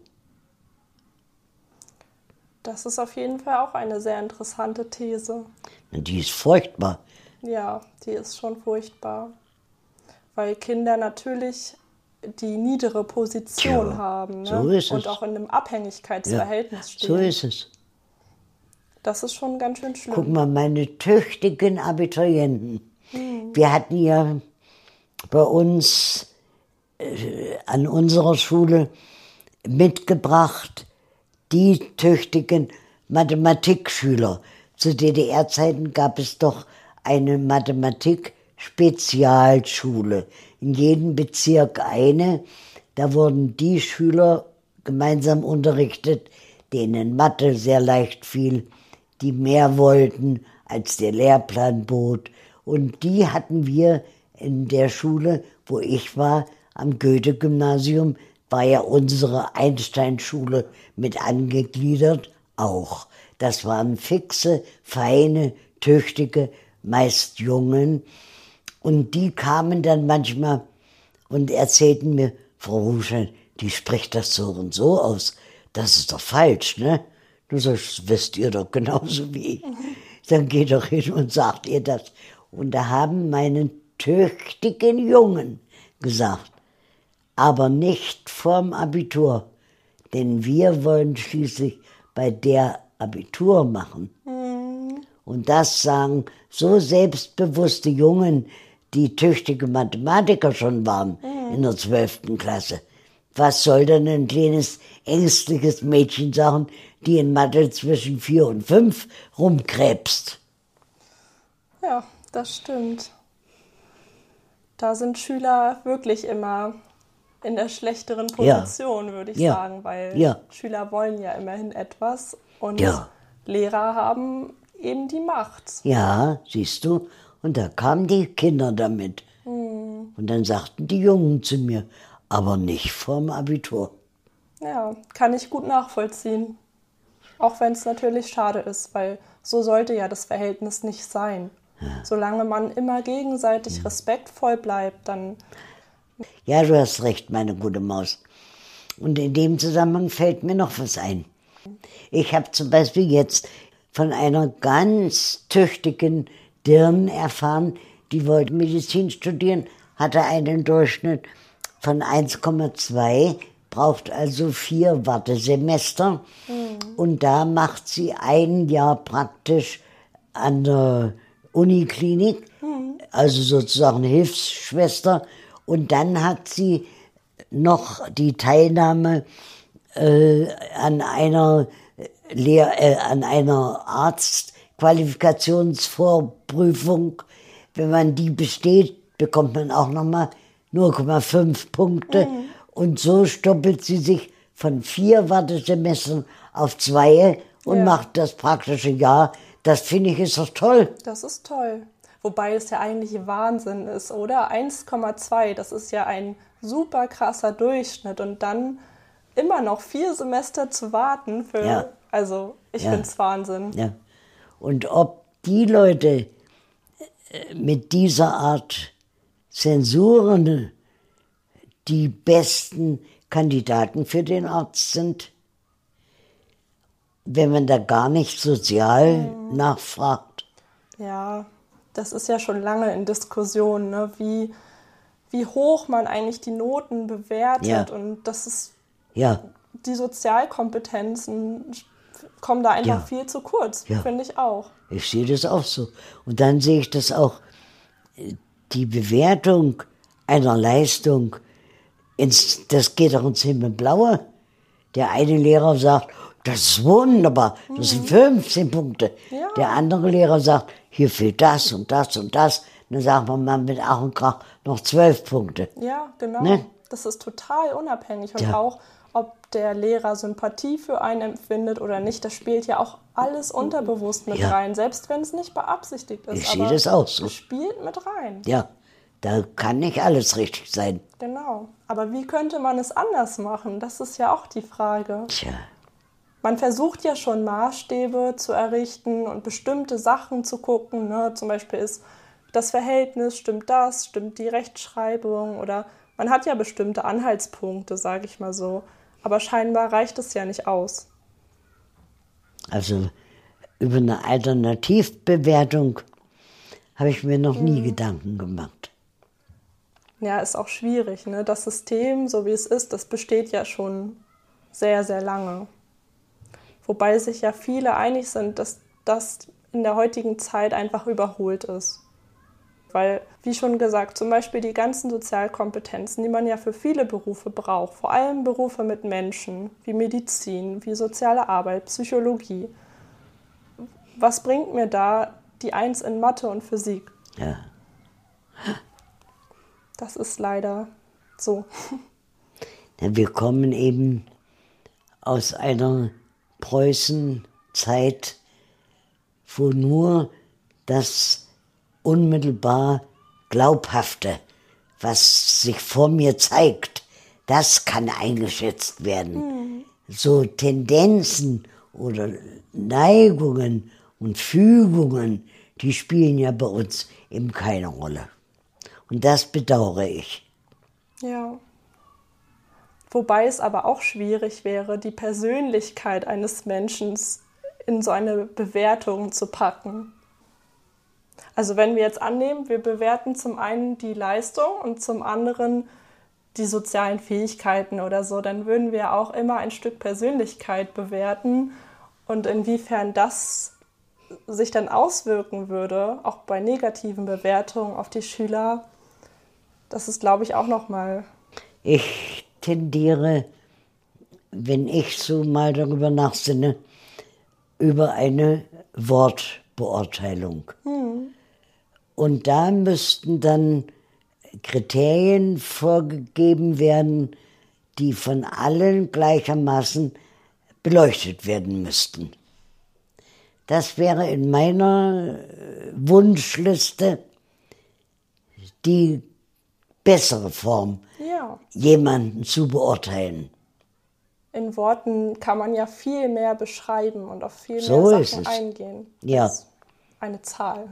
S1: Das ist auf jeden Fall auch eine sehr interessante These.
S3: Und die ist furchtbar.
S1: Ja, die ist schon furchtbar. Weil Kinder natürlich die niedere Position
S3: Tja,
S1: haben, ne?
S3: so ist es.
S1: Und auch in einem Abhängigkeitsverhältnis stehen.
S3: So ist es.
S1: Das ist schon ganz schön schlimm.
S3: Guck mal, meine tüchtigen Abiturienten. Wir hatten ja bei uns an unserer Schule mitgebracht die tüchtigen Mathematikschüler. Zu DDR-Zeiten gab es doch eine Mathematik-Spezialschule. In jedem Bezirk eine. Da wurden die Schüler gemeinsam unterrichtet, denen Mathe sehr leicht fiel, die mehr wollten, als der Lehrplan bot. Und die hatten wir in der Schule, wo ich war, am Goethe-Gymnasium, war ja unsere Einstein-Schule mit angegliedert, auch. Das waren fixe, feine, tüchtige, meist Jungen. Und die kamen dann manchmal und erzählten mir, Frau Ruschein, die spricht das so und so aus. Das ist doch falsch, ne? Das wisst ihr doch genauso wie ich. Dann geht doch hin und sagt ihr das. Und da haben meine tüchtigen Jungen gesagt, aber nicht vorm Abitur, denn wir wollen schließlich bei der Abitur machen. Und das sagen so selbstbewusste Jungen, die tüchtige Mathematiker schon waren in der 12. Klasse. Was soll denn ein kleines, ängstliches Mädchen sagen, die in Mathe zwischen 4 und 5 rumkrebst?
S1: Ja, das stimmt. Da sind Schüler wirklich immer in der schlechteren Position, würde ich sagen, weil Schüler wollen ja immerhin etwas und Lehrer haben eben die Macht.
S3: Ja, siehst du, und da kamen die Kinder damit. Und dann sagten die Jungen zu mir, aber nicht vorm Abitur.
S1: Ja, kann ich gut nachvollziehen. Auch wenn es natürlich schade ist, weil so sollte ja das Verhältnis nicht sein. Ja. Solange man immer gegenseitig respektvoll bleibt, dann...
S3: Ja, du hast recht, meine gute Maus. Und in dem Zusammenhang fällt mir noch was ein. Ich habe zum Beispiel jetzt von einer ganz tüchtigen Dirn erfahren, die wollte Medizin studieren, hatte einen Durchschnitt von 1,2, braucht also 4 Wartesemester. Und da macht sie ein Jahr praktisch an der Uniklinik, also sozusagen Hilfsschwester. Und dann hat sie noch die Teilnahme an einer Arztqualifikationsvorprüfung. Wenn man die besteht, bekommt man auch nochmal 0,5 Punkte. Und so stoppelt sie sich von 4 Wartesemestern auf 2 und macht das praktische Jahr. Das finde ich ist doch toll.
S1: Das ist toll. Wobei es ja eigentlich Wahnsinn ist, oder? 1,2, das ist ja ein super krasser Durchschnitt. Und dann immer noch 4 Semester zu warten für... Also, ich finde es Wahnsinn.
S3: Ja. Und ob die Leute mit dieser Art Zensuren die besten Kandidaten für den Arzt sind, wenn man da gar nicht sozial nachfragt.
S1: Ja, das ist ja schon lange in Diskussion, ne? Wie hoch man eigentlich die Noten bewertet. Und das ist die Sozialkompetenzen kommen da einfach viel zu kurz, finde ich auch.
S3: Ich sehe das auch so. Und dann sehe ich das auch, die Bewertung einer Leistung, das geht doch ins Himmelblaue. Der eine Lehrer sagt, das ist wunderbar, das sind 15 Punkte. Ja. Der andere Lehrer sagt, hier fehlt das und das und das. Dann sagt man mal mit Ach und Krach noch 12 Punkte.
S1: Ja, genau.
S3: Ne?
S1: Das ist total unabhängig. Und auch, ob der Lehrer Sympathie für einen empfindet oder nicht, das spielt ja auch alles unterbewusst mit rein, selbst wenn es nicht beabsichtigt ist.
S3: Ich sehe das auch so.
S1: Es spielt mit rein.
S3: Ja, da kann nicht alles richtig sein.
S1: Genau. Aber wie könnte man es anders machen? Das ist ja auch die Frage.
S3: Tja.
S1: Man versucht ja schon Maßstäbe zu errichten und bestimmte Sachen zu gucken. Ne? Zum Beispiel ist das Verhältnis, stimmt die Rechtschreibung oder man hat ja bestimmte Anhaltspunkte, sage ich mal so. Aber scheinbar reicht es ja nicht aus.
S3: Also über eine Alternativbewertung habe ich mir noch nie Gedanken gemacht.
S1: Ja, ist auch schwierig. Ne? Das System, so wie es ist, das besteht ja schon sehr, sehr lange. Wobei sich ja viele einig sind, dass das in der heutigen Zeit einfach überholt ist. Weil, wie schon gesagt, zum Beispiel die ganzen Sozialkompetenzen, die man ja für viele Berufe braucht, vor allem Berufe mit Menschen, wie Medizin, wie soziale Arbeit, Psychologie. Was bringt mir da die 1 in Mathe und Physik?
S3: Ja.
S1: Das ist leider so.
S3: Wir kommen eben aus einer Preußenzeit, wo nur das unmittelbar Glaubhafte, was sich vor mir zeigt, das kann eingeschätzt werden. So Tendenzen oder Neigungen und Fügungen, die spielen ja bei uns eben keine Rolle. Und das bedauere ich.
S1: Ja. Wobei es aber auch schwierig wäre, die Persönlichkeit eines Menschen in so eine Bewertung zu packen. Also wenn wir jetzt annehmen, wir bewerten zum einen die Leistung und zum anderen die sozialen Fähigkeiten oder so, dann würden wir auch immer ein Stück Persönlichkeit bewerten. Und inwiefern das sich dann auswirken würde, auch bei negativen Bewertungen auf die Schüler, das ist, glaube ich, auch nochmal...
S3: Ich tendiere, wenn ich so mal darüber nachsinne, über eine Wortbeurteilung. Und da müssten dann Kriterien vorgegeben werden, die von allen gleichermaßen beleuchtet werden müssten. Das wäre in meiner Wunschliste die bessere Form, jemanden zu beurteilen.
S1: In Worten kann man ja viel mehr beschreiben und auf viel mehr
S3: So
S1: Sachen eingehen.
S3: Ja.
S1: Als eine Zahl.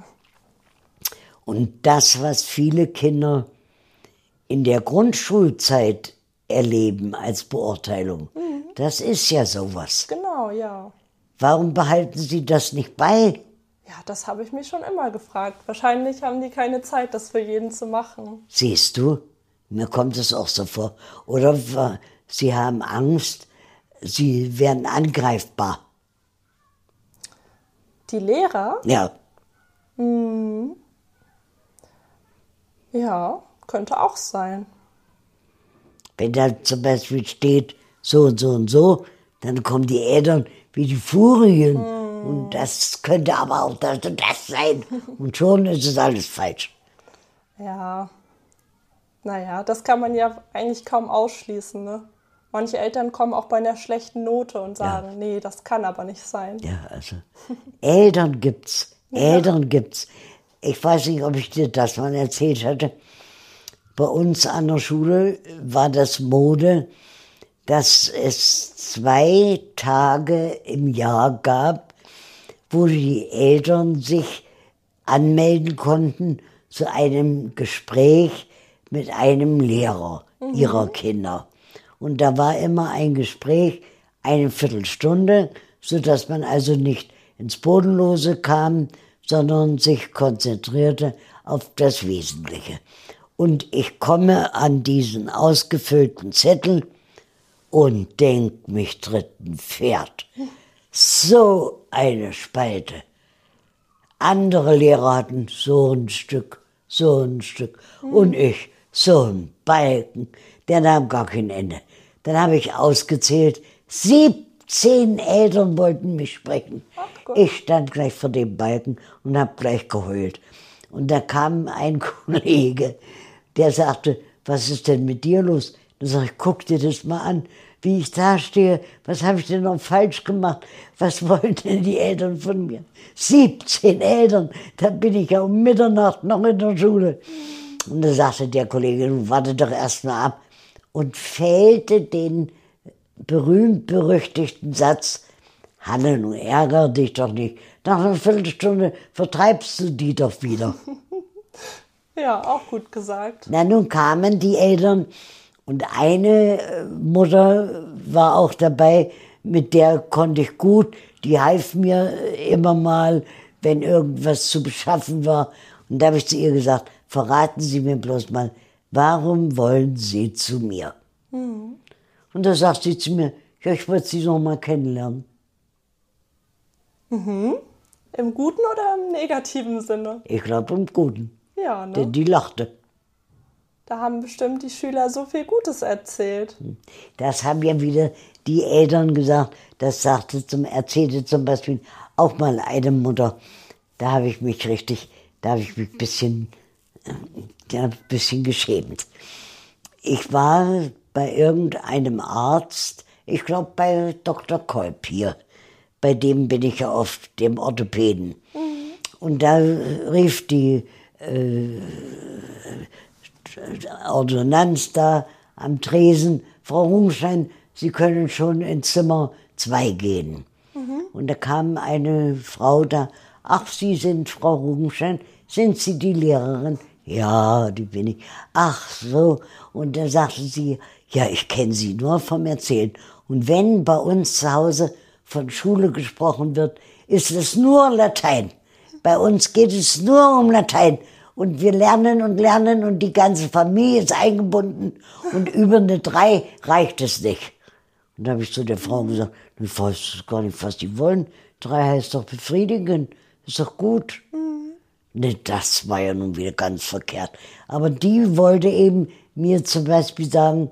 S3: Und das, was viele Kinder in der Grundschulzeit erleben als Beurteilung, das ist ja sowas.
S1: Genau, ja.
S3: Warum behalten Sie das nicht bei?
S1: Ja, das habe ich mich schon immer gefragt. Wahrscheinlich haben die keine Zeit, das für jeden zu machen.
S3: Siehst du, mir kommt es auch so vor. Oder Sie haben Angst, Sie werden angreifbar.
S1: Die Lehrer?
S3: Ja.
S1: Ja, könnte auch sein.
S3: Wenn da zum Beispiel steht, so und so und so, dann kommen die Eltern wie die Furien. Und das könnte aber auch das und das sein. Und schon ist es alles falsch.
S1: Ja, naja, das kann man ja eigentlich kaum ausschließen, ne? Manche Eltern kommen auch bei einer schlechten Note und sagen, nee, das kann aber nicht sein.
S3: Ja, also Eltern gibt's. Eltern gibt's. Ich weiß nicht, ob ich dir das mal erzählt hatte. Bei uns an der Schule war das Mode, dass es 2 Tage im Jahr gab, wo die Eltern sich anmelden konnten zu einem Gespräch mit einem Lehrer ihrer Kinder. Und da war immer ein Gespräch, eine Viertelstunde, sodass man also nicht ins Bodenlose kam, sondern sich konzentrierte auf das Wesentliche. Und ich komme an diesen ausgefüllten Zettel und denk, mich tritt ein Pferd. So eine Spalte. Andere Lehrer hatten so ein Stück. Und ich so ein Balken. Der nahm gar kein Ende. Dann habe ich ausgezählt, 17 Eltern wollten mich sprechen. Ich stand gleich vor dem Balken und habe gleich geheult. Und da kam ein Kollege, der sagte, was ist denn mit dir los? Dann sage ich, guck dir das mal an, wie ich da stehe. Was habe ich denn noch falsch gemacht? Was wollen denn die Eltern von mir? 17 Eltern, da bin ich ja um Mitternacht noch in der Schule. Und da sagte der Kollege, du warte doch erst mal ab. Und fällte den berühmt-berüchtigten Satz, Hanne, nun ärgere dich doch nicht. Nach einer Viertelstunde vertreibst du die doch wieder.
S1: Ja, auch gut gesagt.
S3: Na, nun kamen die Eltern und eine Mutter war auch dabei, mit der konnte ich gut. Die half mir immer mal, wenn irgendwas zu beschaffen war. Und da habe ich zu ihr gesagt, verraten Sie mir bloß mal, warum wollen Sie zu mir? Und da sagt sie zu mir, ja, ich wollte Sie noch mal kennenlernen.
S1: Im guten oder im negativen Sinne?
S3: Ich glaube im Guten.
S1: Ja, ne?
S3: Denn die lachte.
S1: Da haben bestimmt die Schüler so viel Gutes erzählt.
S3: Das haben ja wieder die Eltern gesagt. Das erzählte zum Beispiel auch mal eine Mutter. Da habe ich mich ein bisschen geschämt. Ich war bei irgendeinem Arzt, ich glaube bei Dr. Kolb hier, bei dem bin ich ja oft, dem Orthopäden. Und da rief die Ordonnanz da am Tresen: Frau Rungstein, Sie können schon in Zimmer 2 gehen. Und da kam eine Frau da: Ach, Sie sind Frau Rungstein, sind Sie die Lehrerin? Ja, die bin ich. Ach so. Und da sagte sie: Ja, ich kenne Sie nur vom Erzählen. Und wenn bei uns zu Hause von Schule gesprochen wird, ist es nur Latein. Bei uns geht es nur um Latein. Und wir lernen und die ganze Familie ist eingebunden. Und über eine 3 reicht es nicht. Und da habe ich zu der Frau gesagt: Ich weiß gar nicht, was die wollen. 3 heißt doch befriedigen. Ist doch gut. Ne, das war ja nun wieder ganz verkehrt. Aber die wollte eben mir zum Beispiel sagen,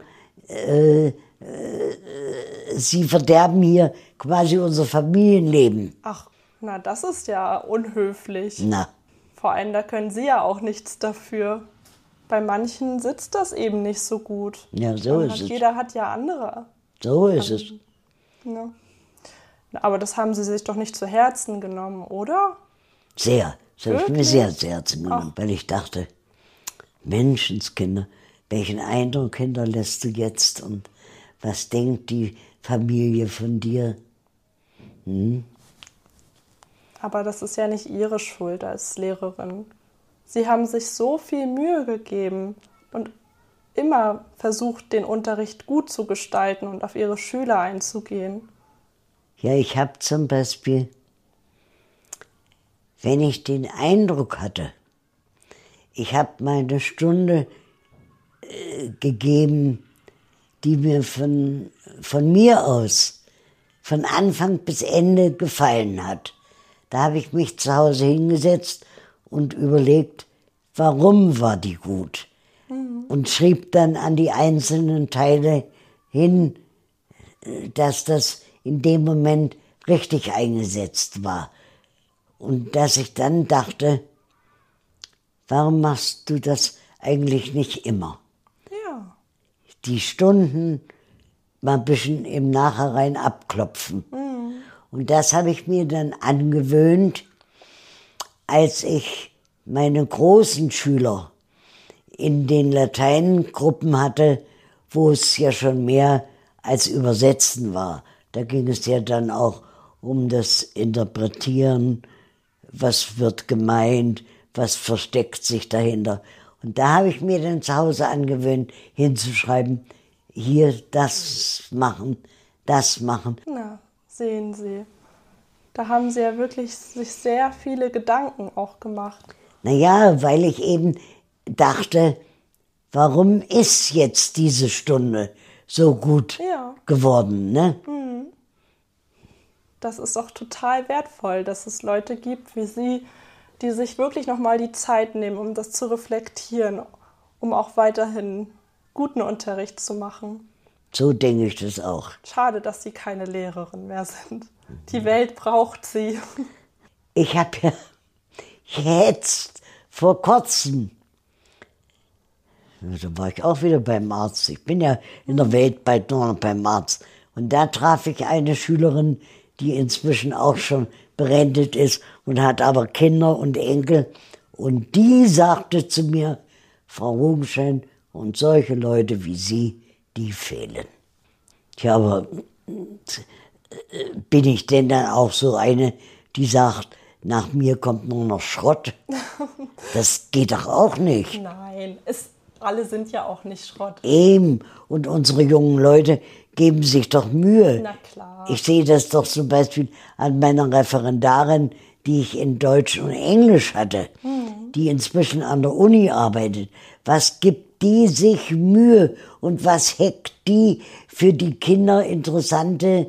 S3: Sie verderben hier quasi unser Familienleben.
S1: Ach, na, das ist ja unhöflich.
S3: Na,
S1: Vor allem, da können Sie ja auch nichts dafür. Bei manchen sitzt das eben nicht so gut.
S3: ja, so
S1: Und
S3: ist es.
S1: jeder hat ja andere.
S3: So ist es.
S1: Ja. Aber das haben Sie sich doch nicht zu Herzen genommen, oder?
S3: Sehr. Das habe ich mir
S1: Wirklich?
S3: sehr zu Herzen genommen, weil ich dachte, Menschenskinder, welchen Eindruck hinterlässt du jetzt und was denkt die Familie von dir?
S1: Aber das ist ja nicht Ihre Schuld als Lehrerin. Sie haben sich so viel Mühe gegeben und immer versucht, den Unterricht gut zu gestalten und auf Ihre Schüler einzugehen.
S3: Ja, ich habe zum Beispiel, wenn ich den Eindruck hatte, ich habe mal eine Stunde gegeben, die mir von mir aus, von Anfang bis Ende gefallen hat. Da habe ich mich zu Hause hingesetzt und überlegt, warum war die gut? Und schrieb dann an die einzelnen Teile hin, dass das in dem Moment richtig eingesetzt war. Und dass ich dann dachte, warum machst du das eigentlich nicht immer?
S1: Ja.
S3: Die Stunden mal ein bisschen im Nachhinein abklopfen. Und das habe ich mir dann angewöhnt, als ich meine großen Schüler in den Lateingruppen hatte, wo es ja schon mehr als Übersetzen war. Da ging es ja dann auch um das Interpretieren, was wird gemeint, was versteckt sich dahinter. Und da habe ich mir dann zu Hause angewöhnt, hinzuschreiben, hier das machen, das machen.
S1: Na, sehen Sie. Da haben Sie ja wirklich sich sehr viele Gedanken auch gemacht.
S3: Naja, weil ich eben dachte, warum ist jetzt diese Stunde so gut
S1: Ja.
S3: geworden, ne?
S1: Das ist auch total wertvoll, dass es Leute gibt wie Sie, die sich wirklich nochmal die Zeit nehmen, um das zu reflektieren, um auch weiterhin guten Unterricht zu machen.
S3: So denke ich das auch.
S1: Schade, dass Sie keine Lehrerin mehr sind. Die Welt braucht Sie.
S3: Ich habe ja jetzt vor kurzem, da war ich auch wieder beim Arzt. Ich bin ja in der Welt bald nur noch beim Arzt. Und da traf ich eine Schülerin, die inzwischen auch schon berentet ist und hat aber Kinder und Enkel. Und die sagte zu mir, Frau Rungstein, und solche Leute wie Sie, die fehlen. Ja, aber bin ich denn dann auch so eine, die sagt, nach mir kommt nur noch Schrott? Das geht doch auch nicht.
S1: Nein, alle sind ja auch nicht Schrott.
S3: Eben. Und unsere jungen Leute geben sich doch Mühe.
S1: Na klar.
S3: Ich sehe das doch zum Beispiel an meiner Referendarin, die ich in Deutsch und Englisch hatte, die inzwischen an der Uni arbeitet. Was gibt die sich Mühe und was heckt die für die Kinder interessante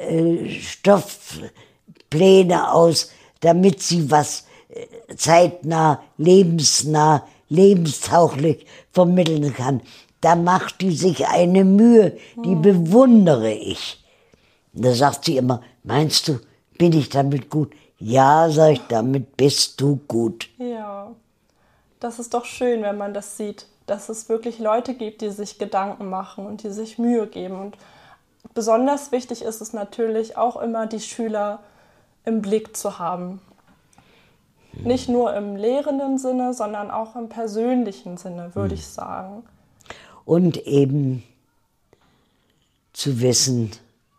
S3: Stoffpläne aus, damit sie was zeitnah, lebensnah, lebenstauglich vermitteln kann. Da macht die sich eine Mühe, die bewundere ich. Da sagt sie immer, meinst du, bin ich damit gut? Ja, sag ich, damit bist du gut.
S1: Ja, das ist doch schön, wenn man das sieht, dass es wirklich Leute gibt, die sich Gedanken machen und die sich Mühe geben und besonders wichtig ist es natürlich auch immer, die Schüler im Blick zu haben. Nicht nur im lehrenden Sinne, sondern auch im persönlichen Sinne, würde ich sagen.
S3: Und eben zu wissen,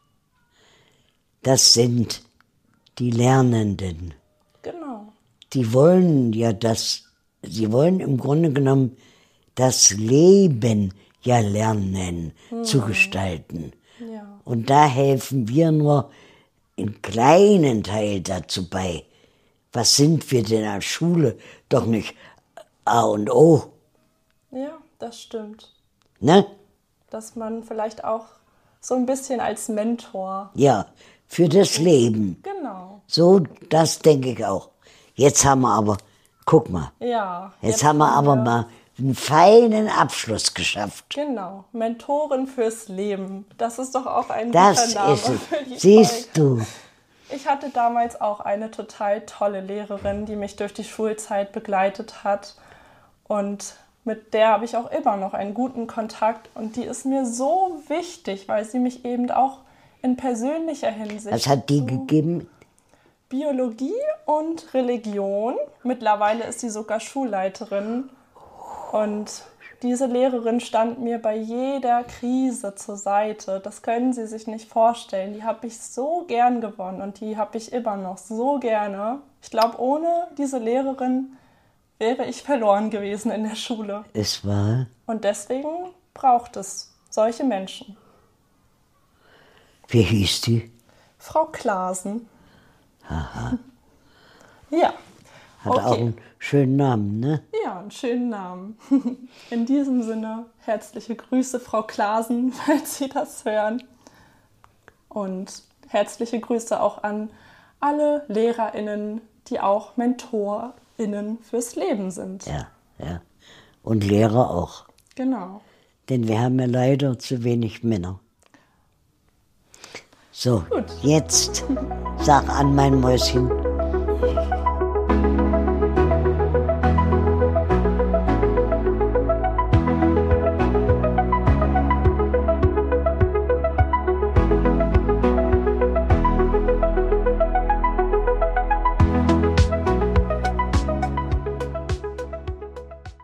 S3: das sind die Lernenden.
S1: Genau.
S3: Die wollen ja sie wollen im Grunde genommen das Leben ja lernen zu gestalten.
S1: Ja.
S3: Und da helfen wir nur in kleinen Teil dazu bei. Was sind wir denn als Schule? Doch nicht A und O,
S1: Ja, das stimmt.
S3: ne?
S1: Dass man vielleicht auch so ein bisschen als Mentor.
S3: Ja, für das Leben.
S1: Genau.
S3: So, das denke ich auch. Jetzt haben wir aber, guck mal,
S1: Ja.
S3: jetzt haben wir aber mal einen feinen Abschluss geschafft.
S1: Genau. Mentorin fürs Leben. Das ist doch auch ein
S3: Das
S1: guter Name
S3: ist
S1: für die
S3: es. Siehst
S1: Folge.
S3: du,
S1: Ich hatte damals auch eine total tolle Lehrerin, die mich durch die Schulzeit begleitet hat. Und mit der habe ich auch immer noch einen guten Kontakt. Und die ist mir so wichtig, weil sie mich eben auch in persönlicher Hinsicht...
S3: was hat die gegeben?
S1: Biologie und Religion. Mittlerweile ist sie sogar Schulleiterin. Und diese Lehrerin stand mir bei jeder Krise zur Seite. Das können Sie sich nicht vorstellen. Die habe ich so gern gewonnen und die habe ich immer noch so gerne. Ich glaube, ohne diese Lehrerin wäre ich verloren gewesen in der Schule.
S3: Es war,
S1: Und deswegen braucht es solche Menschen.
S3: wie hieß die?
S1: Frau Klaasen. Aha. Ja.
S3: Hat auch einen schönen Namen, ne?
S1: Ja, einen schönen Namen. In diesem Sinne, herzliche Grüße, Frau Klaasen, falls Sie das hören. Und herzliche Grüße auch an alle LehrerInnen, die auch MentorInnen fürs Leben sind.
S3: Ja, ja. Und Lehrer auch.
S1: Genau.
S3: Denn wir haben ja leider zu wenig Männer. So,
S1: Gut.
S3: jetzt sag an mein Mäuschen.